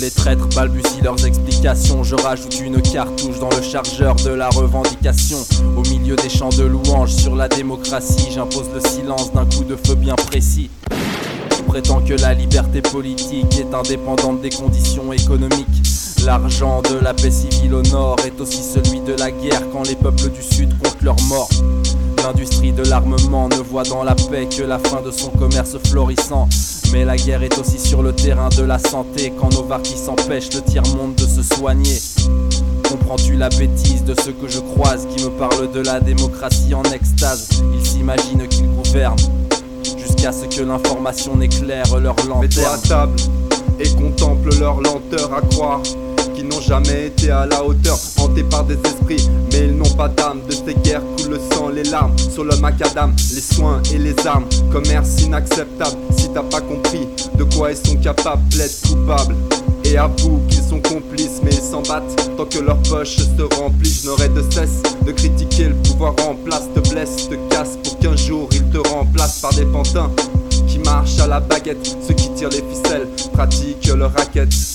les traîtres balbutient leurs explications. Je rajoute une cartouche dans le chargeur de la revendication. Au milieu des chants de louanges sur la démocratie, j'impose le silence d'un coup de feu bien précis. Je prétends que la liberté politique est indépendante des conditions économiques. L'argent de la paix civile au nord est aussi celui de la guerre quand les peuples du sud comptent leurs morts. L'industrie de l'armement ne voit dans la paix que la fin de son commerce florissant. Mais la guerre est aussi sur le terrain de la santé quand Novartis empêche le tiers-monde de se soigner. Comprends-tu la bêtise de ceux que je croise qui me parlent de la démocratie en extase? Ils s'imaginent qu'ils gouvernent jusqu'à ce que l'information n'éclaire leur lanterne. Mets-toi à table et contemple leur lenteur à croire qui n'ont jamais été à la hauteur, hantés par des esprits, mais ils n'ont pas d'âme. De ces guerres coule le sang, les larmes sur le macadam, les soins et les armes, commerce inacceptable. Si t'as pas compris de quoi ils sont capables, plaide coupable et avouent qu'ils sont complices, mais ils s'en battent tant que leur poche se remplit. Je n'aurai de cesse de critiquer le pouvoir en place, te blesse, te casse pour qu'un jour ils te remplacent par des pantins qui marchent à la baguette. Ceux qui tirent les ficelles pratiquent leur raquette.